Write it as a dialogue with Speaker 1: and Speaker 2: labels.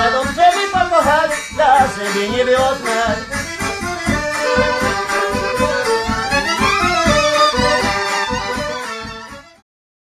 Speaker 1: Za dobrze mi pokochać, dla siebie nie było znać.